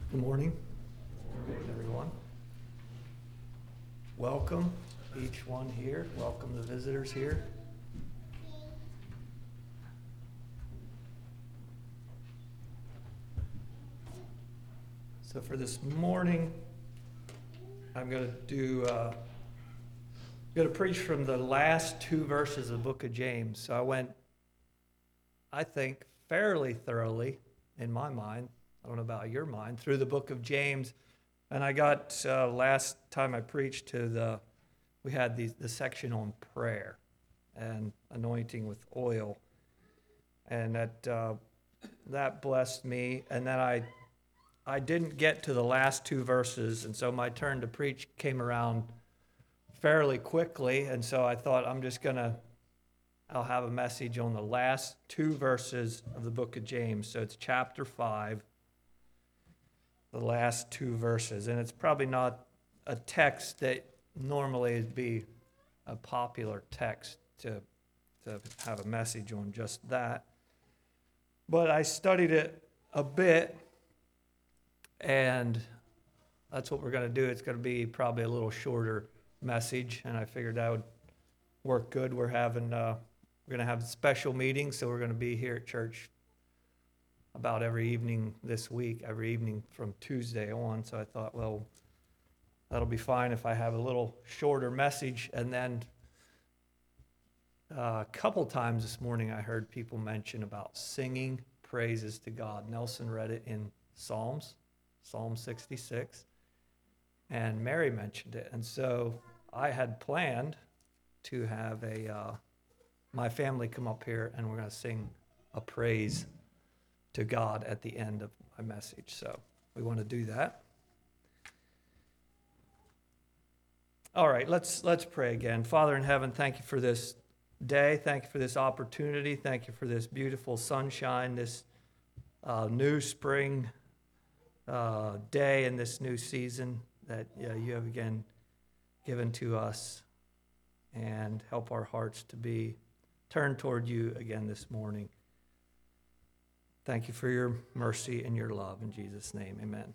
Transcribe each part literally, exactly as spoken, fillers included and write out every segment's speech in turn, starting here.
Good morning, everyone. Welcome, each one here. Welcome the visitors here. So for this morning, I'm going to do, uh, I'm going to preach from the last two verses of the book of James. So I went, I think, fairly thoroughly, in my mind, I don't know about your mind, through the book of James. And I got, uh, last time I preached to the, we had the, the section on prayer and anointing with oil. And that, uh, that blessed me. And then I, I didn't get to the last two verses. And so my turn to preach came around fairly quickly. And so I thought I'm just going to, I'll have a message on the last two verses of the book of James. So it's chapter five. The last two verses. And it's probably not a text that normally would be a popular text to, to have a message on just that. But I studied it a bit, and that's what we're going to do. It's going to be probably a little shorter message, and I figured that would work good. We're having, uh, we're going to have special meetings, so we're going to be here at church about every evening this week, every evening from Tuesday on. So I thought, well, that'll be fine if I have a little shorter message. And then uh, a couple times this morning I heard people mention about singing praises to God. Nelson read it in Psalms, Psalm sixty-six, and Mary mentioned it. And so I had planned to have a uh, my family come up here, and we're going to sing a praise to God at the end of my message. So we want to do that. All right, let's let's pray again. Father in heaven, thank you for this day. Thank you for this opportunity. Thank you for this beautiful sunshine, this uh, new spring uh, day and this new season that uh, you have again given to us, and help our hearts to be turned toward you again this morning. Thank you for your mercy and your love. In Jesus' name, amen.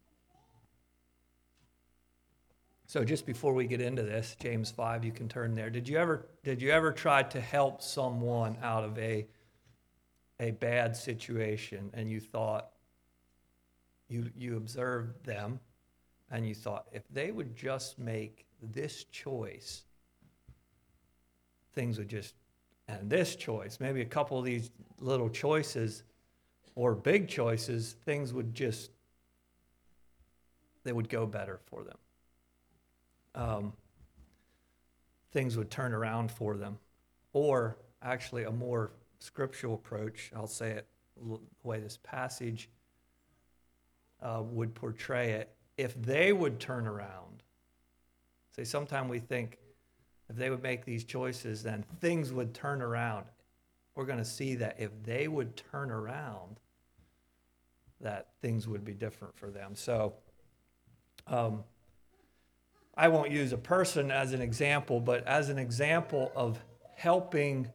So just before we get into this, James five, you can turn there. Did you ever did you ever try to help someone out of a, a bad situation, and you thought, you, you observed them, and you thought, if they would just make this choice, things would just, and this choice, maybe a couple of these little choices, or big choices, things would just, they would go better for them. Um, things would turn around for them. Or actually a more scriptural approach, I'll say it the way this passage uh, would portray it, if they would turn around. See, sometimes we think if they would make these choices, then things would turn around. We're going to see that if they would turn around, that things would be different for them. So um, I won't use a person as an example, but as an example of helping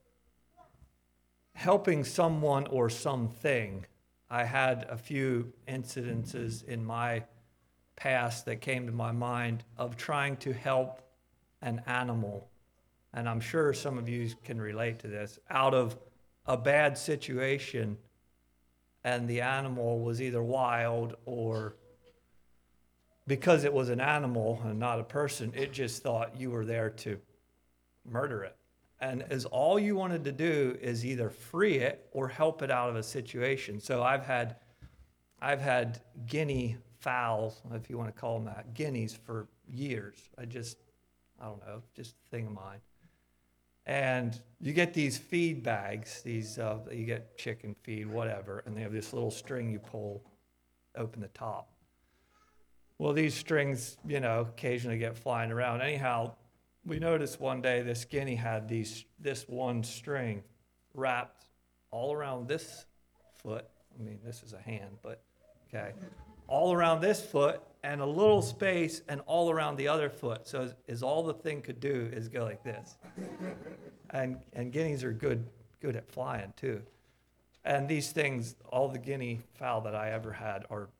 helping someone or something, I had a few incidences in my past that came to my mind of trying to help an animal, and I'm sure some of you can relate to this, out of a bad situation. And the animal was either wild, or because it was an animal and not a person, it just thought you were there to murder it. And as all you wanted to do is either free it or help it out of a situation. So I've had, I've had guinea fowls, if you want to call them that, guineas for years. I just, I don't know, just a thing of mine. And you get these feed bags, these uh, you get chicken feed, whatever, and they have this little string you pull, open the top. Well, these strings, you know, occasionally get flying around. Anyhow, we noticed one day this guinea had these this one string wrapped all around this foot. I mean, this is a hand, but okay, all around this foot, and a little space and all around the other foot. So is all the thing could do is go like this. And and guineas are good good at flying too. And these things, all the guinea fowl that I ever had are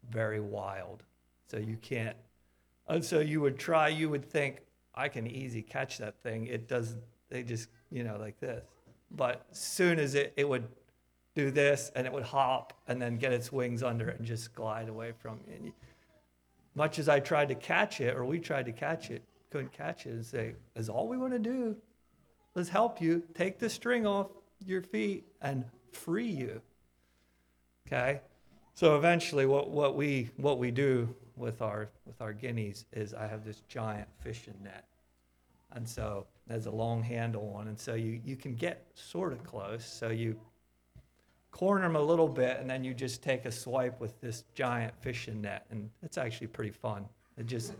very wild. So you can't, and so you would try, you would think, I can easy catch that thing. It does, they just, you know, like this. But as soon as it, it would do this, and it would hop and then get its wings under it and just glide away from you. And you, much as I tried to catch it, or we tried to catch it, couldn't catch it, and say, is all we want to do, let's help you, take the string off your feet and free you. Okay? So eventually what, what we what we do with our with our guineas is I have this giant fishing net. And so there's a long handle one, and so you, you can get sort of close. So you corner them a little bit, and then you just take a swipe with this giant fishing net, and it's actually pretty fun. It just,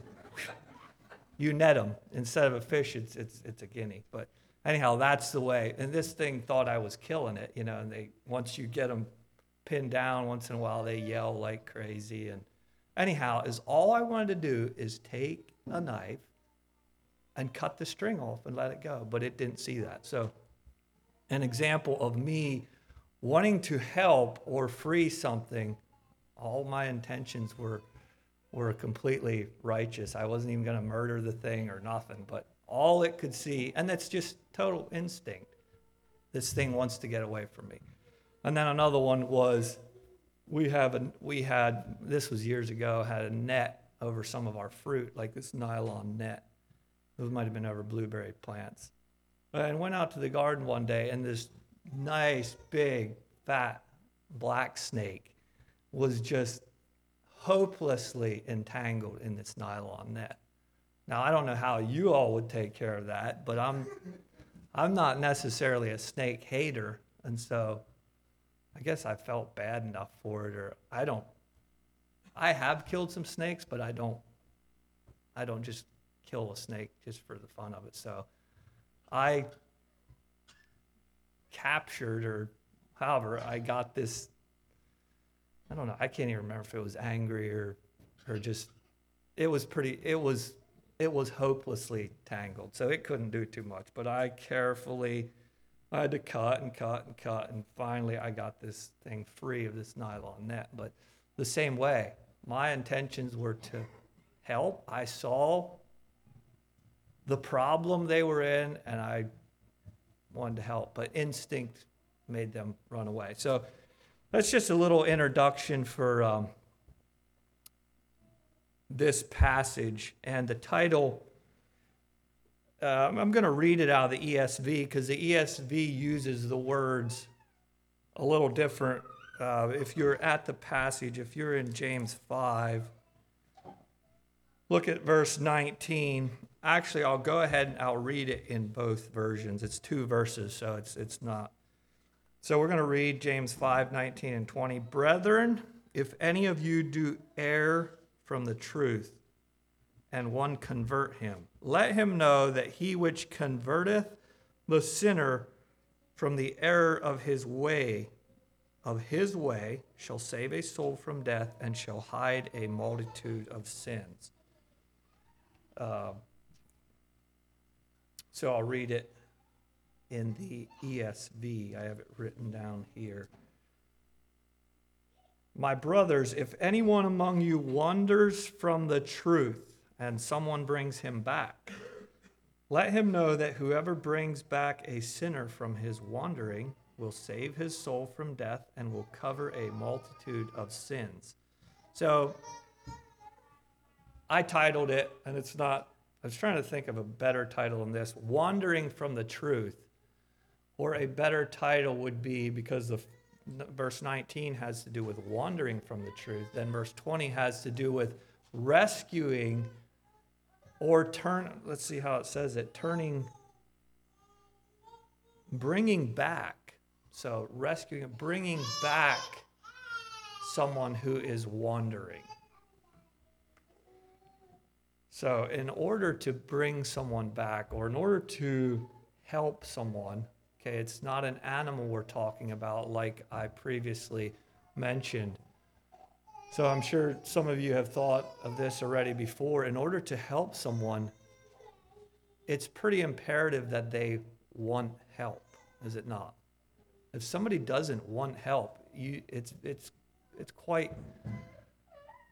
you net them. Instead of a fish, it's it's it's a guinea. But anyhow, that's the way. And this thing thought I was killing it, you know, and they, once you get them pinned down, once in a while they yell like crazy. And anyhow, is all I wanted to do is take a knife and cut the string off and let it go. But it didn't see that. So an example of me wanting to help or free something, all my intentions were were completely righteous. I wasn't even going to murder the thing or nothing, but all it could see, and that's just total instinct. This thing wants to get away from me. And then another one was, we have a, we had, this was years ago, had a net over some of our fruit, like this nylon net. Those might have been over blueberry plants. And went out to the garden one day, and this nice, big, fat black snake was just hopelessly entangled in this nylon net. Now, I don't know how you all would take care of that, but I'm I'm not necessarily a snake hater, and so I guess I felt bad enough for it, or I don't, I have killed some snakes, but I don't, I don't just kill a snake just for the fun of it. So I captured, or however, I got this, I don't know, I can't even remember if it was angry or, or just, it was pretty, it was, it was hopelessly tangled, so it couldn't do too much. But I carefully, I had to cut and cut and cut, and finally I got this thing free of this nylon net. But the same way, my intentions were to help. I saw the problem they were in, and I wanted to help, but instinct made them run away. So that's just a little introduction for um, this passage. And the title, uh, I'm going to read it out of the E S V, because the E S V uses the words a little different. Uh, if you're at the passage, if you're in James five, look at verse nineteen. Actually, I'll go ahead and I'll read it in both versions. It's two verses, so it's it's not. So we're going to read James five, nineteen and twenty. Brethren, if any of you do err from the truth, and one convert him, let him know that he which converteth the sinner from the error of his way, of his way, shall save a soul from death, and shall hide a multitude of sins. Uh, so I'll read it in the E S V. I have it written down here. My brothers, if anyone among you wanders from the truth, and someone brings him back, let him know that whoever brings back a sinner from his wandering will save his soul from death and will cover a multitude of sins. So I titled it, and it's not, I was trying to think of a better title than this, Wandering from the Truth. Or a better title would be, because the verse nineteen has to do with wandering from the truth, then verse twenty has to do with rescuing or turn, let's see how it says it, turning, bringing back. So rescuing, bringing back someone who is wandering. So in order to bring someone back, or in order to help someone, okay, it's not an animal we're talking about like I previously mentioned. So I'm sure some of you have thought of this already before. In order to help someone, it's pretty imperative that they want help, is it not? If somebody doesn't want help, you, it's it's it's quite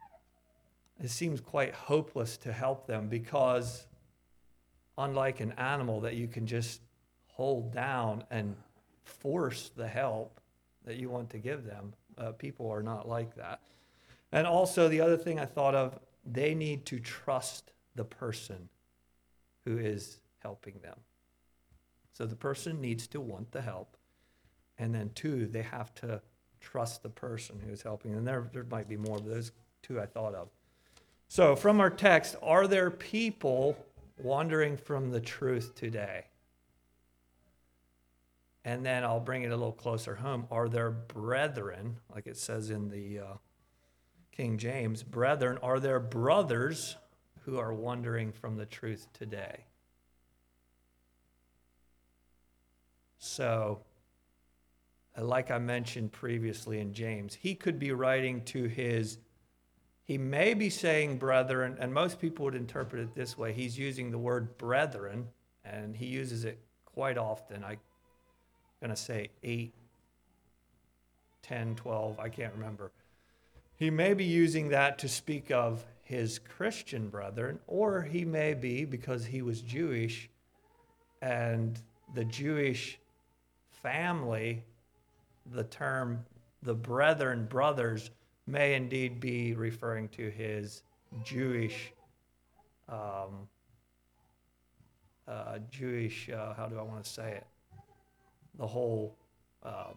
it seems quite hopeless to help them because unlike an animal that you can just hold down and force the help that you want to give them, uh, people are not like that. And also the other thing I thought of, they need to trust the person who is helping them. So the person needs to want the help. And then two, they have to trust the person who is helping. And there, there might be more, but those two I thought of. So from our text, are there people wandering from the truth today? And then I'll bring it a little closer home. Are there brethren, like it says in the uh, King James, brethren, are there brothers who are wandering from the truth today? So, like I mentioned previously in James, he could be writing to his, he may be saying brethren, and most people would interpret it this way. He's using the word brethren, and he uses it quite often. I'm going to say eight, ten, twelve, I can't remember. He may be using that to speak of his Christian brethren, or he may be, because he was Jewish, and the Jewish family, the term the brethren, brothers, may indeed be referring to his Jewish, um, uh, Jewish, uh, how do I want to say it? The whole um,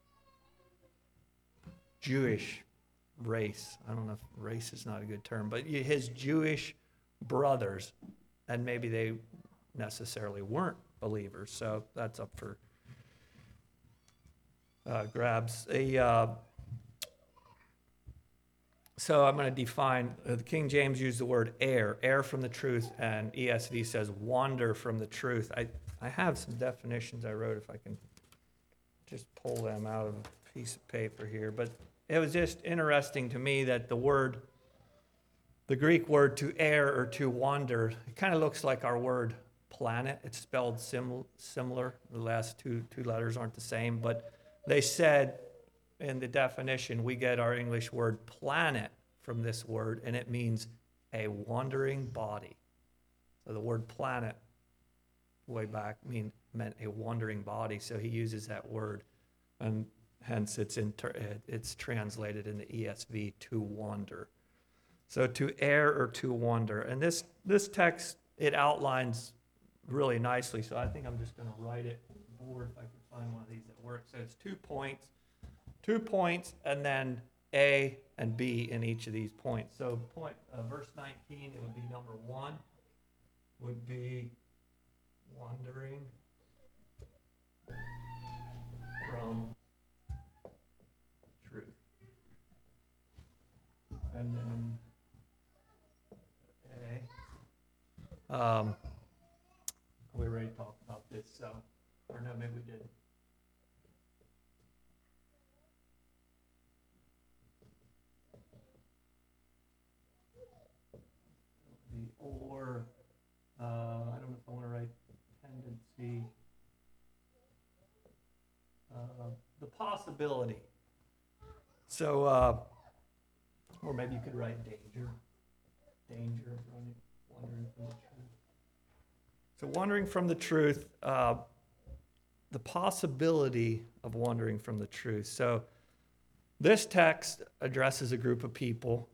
Jewish race. I don't know if race is not a good term, but his Jewish brothers, and maybe they necessarily weren't believers. So that's up for uh, grabs. A, uh, so I'm going to define, uh, the King James used the word err, err from the truth, and E S V says wander from the truth. I, I have some definitions I wrote, if I can just pull them out of a piece of paper here. But it was just interesting to me that the word, the Greek word to err or to wander, it kind of looks like our word planet. It's spelled sim- similar. The last two, two letters aren't the same, but they said in the definition, we get our English word planet from this word, and it means a wandering body. So the word planet, way back, mean, meant a wandering body. So he uses that word, and hence it's inter- it's translated in the E S V to wander. So to err or to wander. And this this text, it outlines really nicely. So I think I'm just going to write it on the board if I can find one of these that works. So it's two points, two points, and then A and B in each of these points. So point uh, verse nineteen, it would be number one, would be wandering from truth. And then A. Um, we already talked about this, so, or no, maybe we didn't. The or, uh, I don't know if I want to write tendency. Uh, the possibility. So, uh, or maybe you could write danger. Danger of running, wandering from the truth. So wandering from the truth, uh, the possibility of wandering from the truth. So this text addresses a group of people,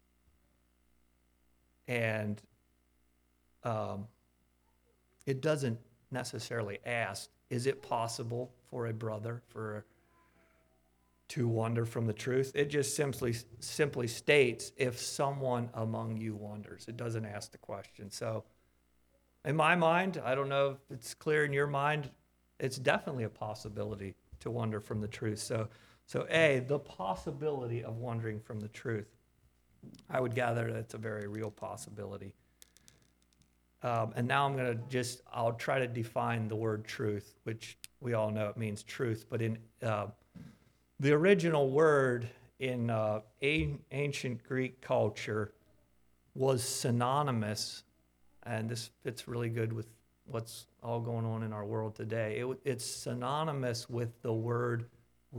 and um, it doesn't necessarily ask, is it possible for a brother for to wander from the truth? It just simply simply states if someone among you wanders. It doesn't ask the question. So in my mind, I don't know if it's clear in your mind, it's definitely a possibility to wander from the truth. So, so A, the possibility of wandering from the truth. I would gather that's a very real possibility. Um, and now I'm going to just, I'll try to define the word truth, which we all know it means truth. But in uh, the original word in uh, a- ancient Greek culture was synonymous, and this fits really good with what's all going on in our world today. It, it's synonymous with the word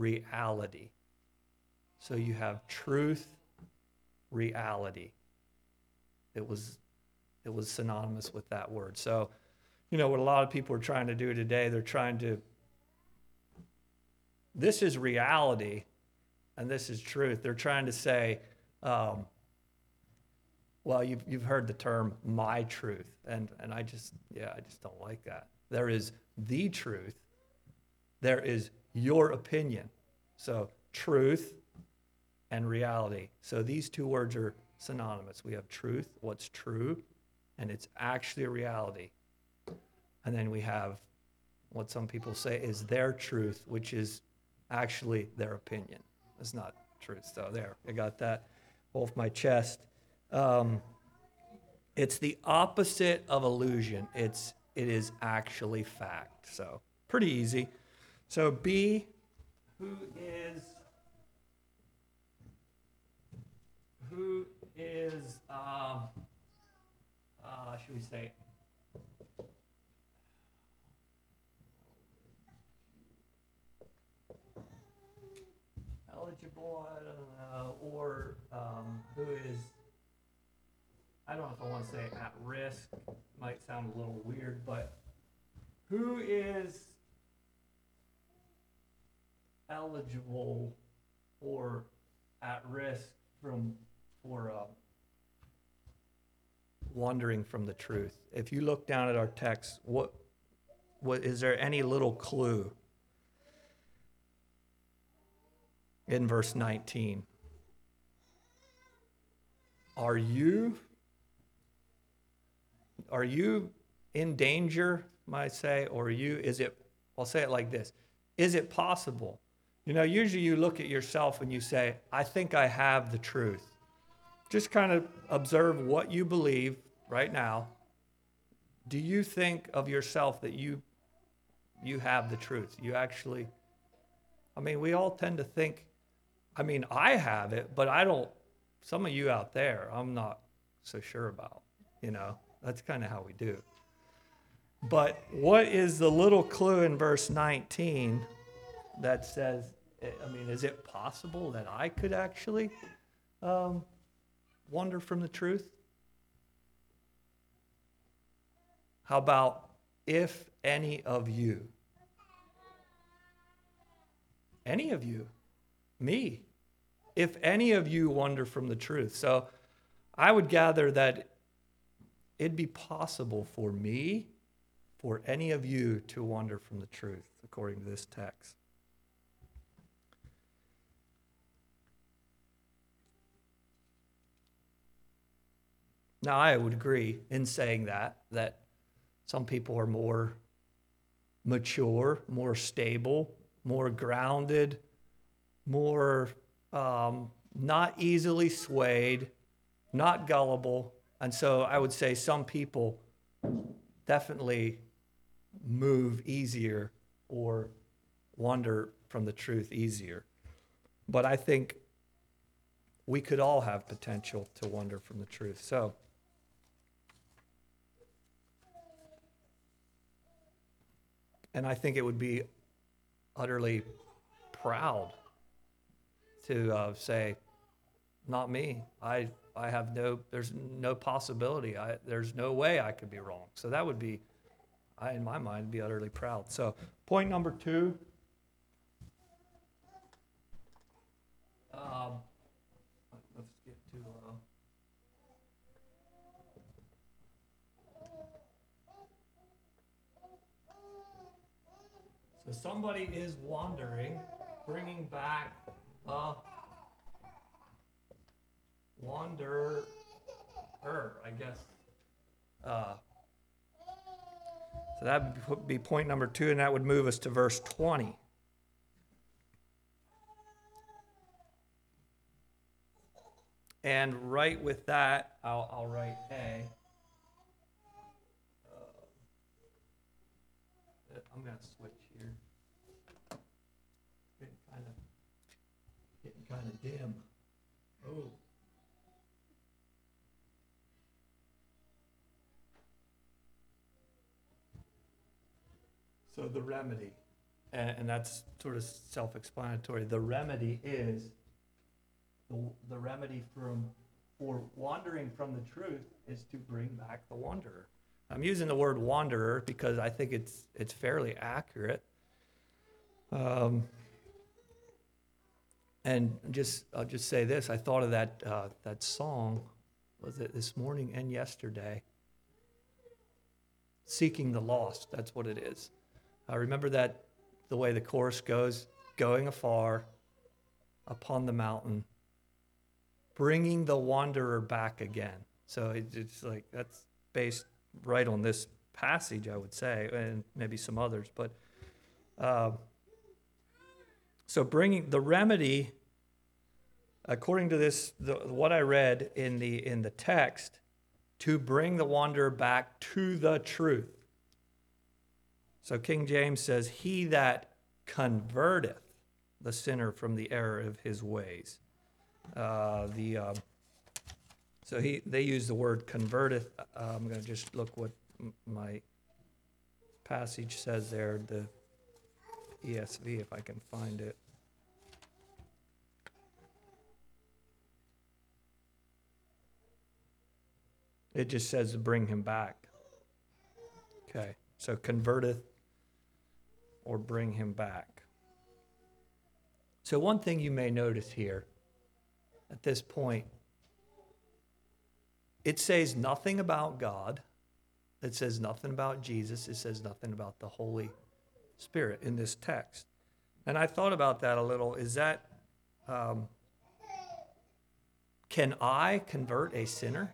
reality. So you have truth, reality. it was it was synonymous with that word. So, you know, what a lot of people are trying to do today, they're trying to, this is reality and this is truth. They're trying to say, um, well, you've, you've heard the term my truth. And, and I just, yeah, I just don't like that. There is the truth. There is your opinion. So truth and reality. So these two words are synonymous. We have truth, what's true, and it's actually a reality. And then we have what some people say is their truth, which is actually their opinion. It's not truth. So there, I got that off my chest. Um, it's the opposite of illusion. It's it is actually fact. So pretty easy. So B, who is who is um, uh, should we say? Eligible, I don't know, or um, who is, I don't know if I want to say at risk, might sound a little weird, but who is eligible or at risk from for uh, wandering from the truth? If you look down at our text, what what is there any little clue in verse nineteen? Are you are you in danger, might say, or are you, is it, I'll say it like this, is it possible? You know, usually you look at yourself and you say, I think I have the truth. Just kind of observe what you believe right now. Do you think of yourself that you you have the truth? You actually, I mean, we all tend to think, I mean, I have it, but I don't, some of you out there, I'm not so sure about, you know, that's kind of how we do. But what is the little clue in verse nineteen that says, I mean, is it possible that I could actually um, wander from the truth? How about if any of you? Any of you? Me? If any of you wander from the truth. So I would gather that it'd be possible for me, for any of you to wander from the truth, according to this text. Now, I would agree in saying that, that some people are more mature, more stable, more grounded, more um, not easily swayed, not gullible. And so I would say some people definitely move easier or wander from the truth easier. But I think we could all have potential to wander from the truth. So and I think it would be utterly proud to uh, say, not me. I I have no, there's no possibility. I, there's no way I could be wrong. So that would be, I, in my mind, be utterly proud. So point number two. Um, let's get to, uh, so somebody is wandering, bringing back uh, wanderer, I guess. Uh, so that would be point number two, and that would move us to verse twenty. And right with that, I'll, I'll write A. Uh, I'm going to switch here. It's getting kind of getting kind of dim. Oh. So the remedy, and, and that's sort of self-explanatory. The remedy is the, the remedy from or wandering from the truth is to bring back the wanderer. I'm using the word wanderer because I think it's it's fairly accurate. Um, and just I'll just say this: I thought of that uh, that song, was it this morning and yesterday? Seeking the lost. That's what it is. I remember that the way the chorus goes: going afar upon the mountain, bringing the wanderer back again. So it, it's like that's based right on this passage, I would say, and maybe some others. But uh, so bringing the remedy, according to this, the, what I read in the in the text, to bring the wanderer back to the truth. So King James says, "He that converteth the sinner from the error of his ways." Uh, the uh, so he they use the word converteth. Uh, I'm going to just look what m- my passage says there. The E S V, if I can find it. It just says to bring him back. Okay, so converteth or bring him back. So one thing you may notice here at this point, it says nothing about God. It says nothing about Jesus. It says nothing about the Holy Spirit in this text. And I thought about that a little. Is that, um, can I convert a sinner?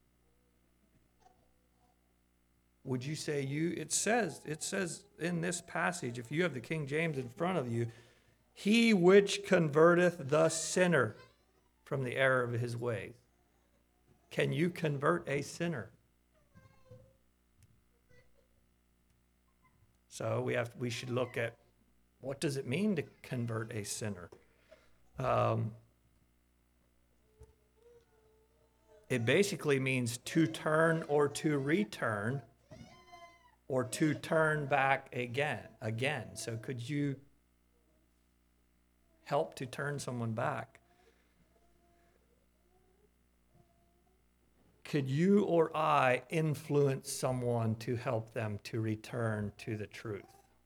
Would you say you, it says, it says in this passage, if you have the King James in front of you, he which converteth the sinner from the error of his ways. Can you convert a sinner? So we have, we should look at what does it mean to convert a sinner? Um, it basically means to turn or to return or to turn back again. Again. So could you help to turn someone back? Could you or I influence someone to help them to return to the truth?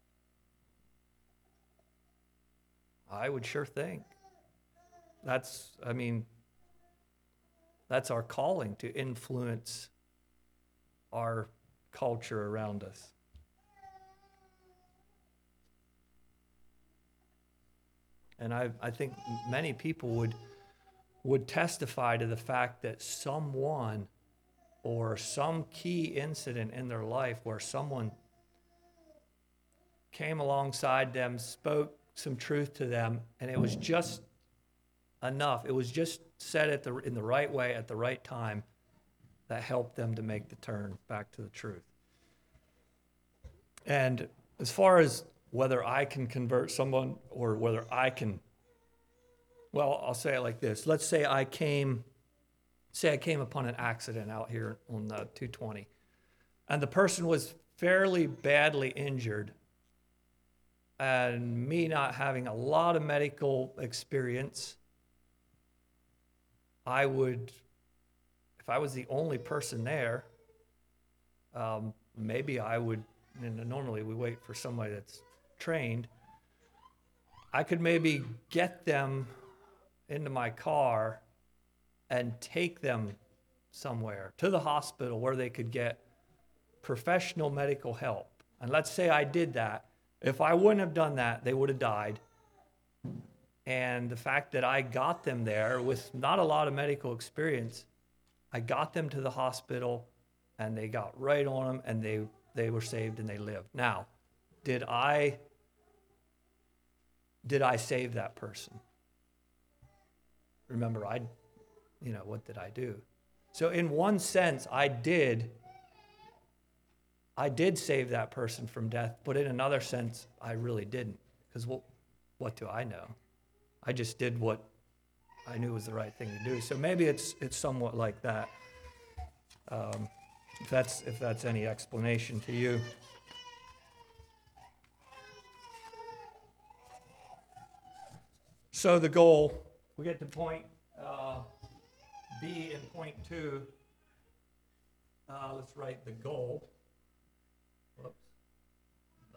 I would sure think. That's, I mean, that's our calling, to influence our culture around us. And I, I think many people would would testify to the fact that someone or some key incident in their life where someone came alongside them, spoke some truth to them, and it was just enough. It was just said at the, in the right way at the right time that helped them to make the turn back to the truth. And as far as whether I can convert someone or whether I can, well, I'll say it like this. Let's say I came, say I came upon an accident out here on the two twenty, and the person was fairly badly injured, and me not having a lot of medical experience, I would, if I was the only person there, um, maybe I would, and normally we wait for somebody that's trained, I could maybe get them into my car and take them somewhere to the hospital where they could get professional medical help. And let's say I did that. If I wouldn't have done that, they would have died. And the fact that I got them there with not a lot of medical experience, I got them to the hospital and they got right on them and they, they were saved and they lived. Now, did I, did I save that person? Remember, I, you know, what did I do? So in one sense, I did, I did save that person from death, but in another sense, I really didn't. Because what, what do I know? I just did what I knew was the right thing to do. So maybe it's it's somewhat like that. Um, if that's if that's any explanation to you. So the goal, we get to point uh, B in point two, uh, let's write the goal. Whoops. The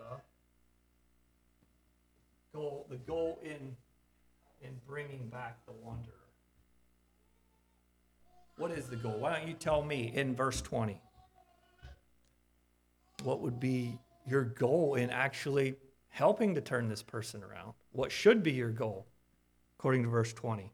goal, the goal in, in bringing back the wanderer. What is the goal? Why don't you tell me in verse twenty? What would be your goal in actually helping to turn this person around? What should be your goal, according to verse twenty?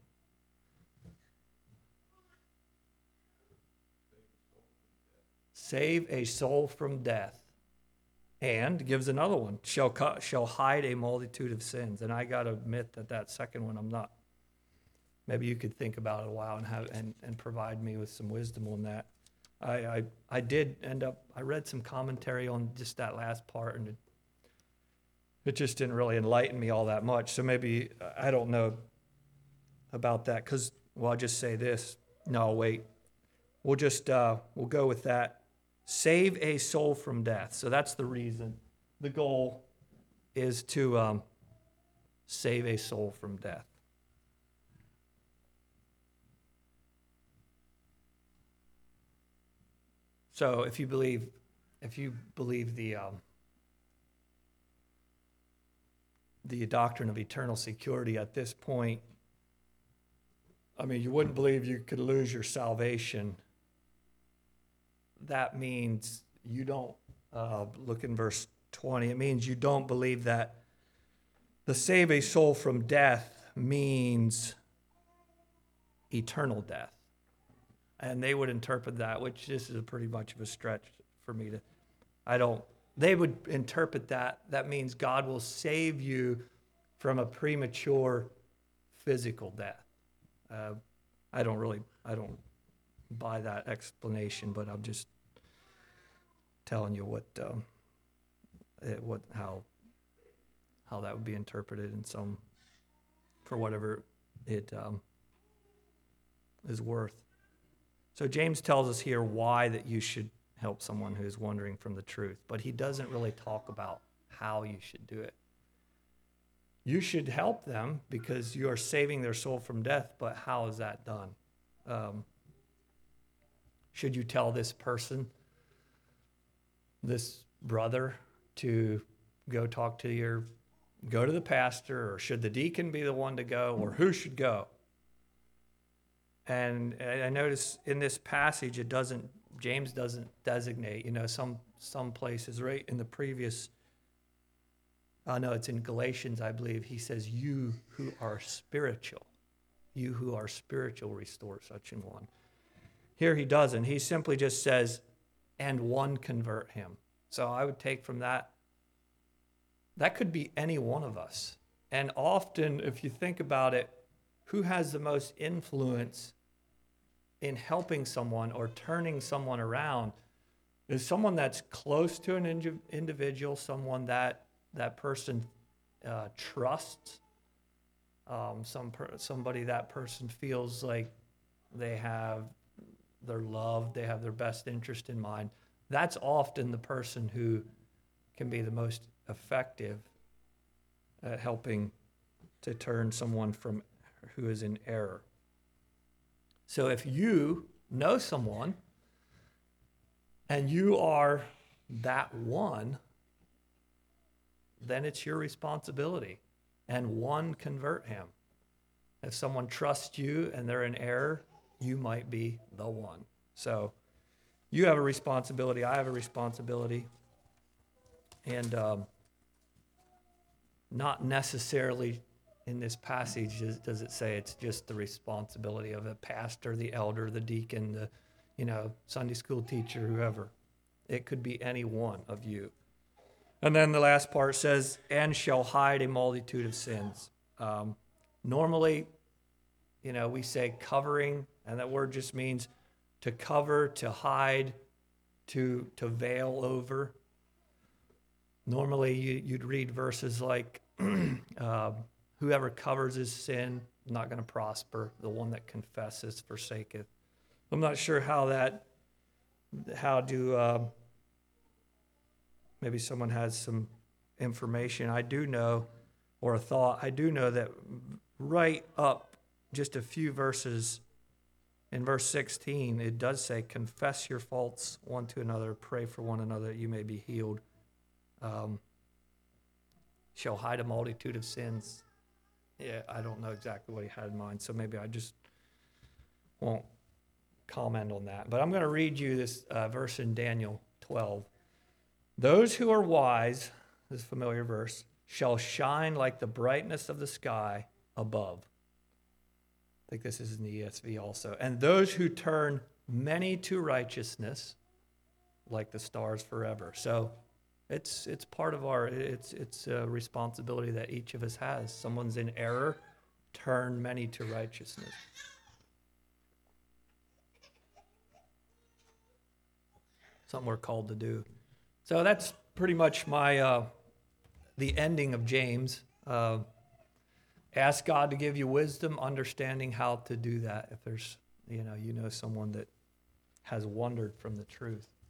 Save a soul from death. And gives another one, shall, cu- shall hide a multitude of sins. And I got to admit that that second one I'm not. Maybe you could think about it a while and have and, and provide me with some wisdom on that. I, I I did end up, I read some commentary on just that last part, and it, it just didn't really enlighten me all that much. So maybe, I don't know about that, because, well, I'll just say this. No, wait. We'll just, uh, we'll go with that. Save a soul from death. So that's the reason. The goal is to um, save a soul from death. So if you believe, if you believe the um, the doctrine of eternal security at this point, I mean, you wouldn't believe you could lose your salvation. That means you don't, uh, look in verse twenty, it means you don't believe that the save a soul from death means eternal death. And they would interpret that, which this is a pretty much of a stretch for me to, I don't, they would interpret that, that means God will save you from a premature physical death. Uh, I don't really, I don't buy that explanation, but I'm just telling you what, um, it, what, how, how that would be interpreted in some, for whatever it um, is worth. So James tells us here why that you should help someone who is wandering from the truth, but he doesn't really talk about how you should do it. You should help them because you are saving their soul from death, but how is that done? Um, should you tell this person, this brother, to go talk to your, go to the pastor, or should the deacon be the one to go, or who should go? And I notice in this passage, it doesn't, James doesn't designate, you know, some some places, right in the previous, oh no, it's in Galatians, I believe, he says, you who are spiritual, you who are spiritual, restore such an one. Here he doesn't. He simply just says, and one convert him. So I would take from that, that could be any one of us. And often, if you think about it, who has the most influence in helping someone or turning someone around is someone that's close to an indi- individual, someone that that person uh, trusts, um, some per- somebody that person feels like they have, they're loved, they have their best interest in mind. That's often the person who can be the most effective at helping to turn someone from who is in error. So if you know someone and you are that one, then it's your responsibility. And one, convert him. If someone trusts you and they're in error, you might be the one. So you have a responsibility. I have a responsibility. And um, not necessarily in this passage does it say it's just the responsibility of a pastor, the elder, the deacon, the, you know, Sunday school teacher, whoever. It could be any one of you. And then the last part says, and shall hide a multitude of sins. Um, normally, you know, we say covering, and that word just means to cover, to hide, to to veil over. Normally, you, you'd read verses like, uh, whoever covers his sin is not going to prosper. The one that confesses forsaketh. I'm not sure how that, how do, uh, maybe someone has some information. I do know, or a thought, I do know that right up just a few verses in verse sixteen, it does say, confess your faults one to another, pray for one another that you may be healed. Um, shall hide a multitude of sins. Yeah, I don't know exactly what he had in mind, so maybe I just won't comment on that. But I'm going to read you this uh, verse in Daniel twelve. Those who are wise, this is a familiar verse, shall shine like the brightness of the sky above. I think this is in the E S V also. And those who turn many to righteousness, like the stars forever. So it's it's part of our, it's it's a responsibility that each of us has. Someone's in error, turn many to righteousness. Something we're called to do. So that's pretty much my uh, the ending of James. Uh, ask God to give you wisdom, understanding how to do that. If there's, you know, you know someone that has wandered from the truth.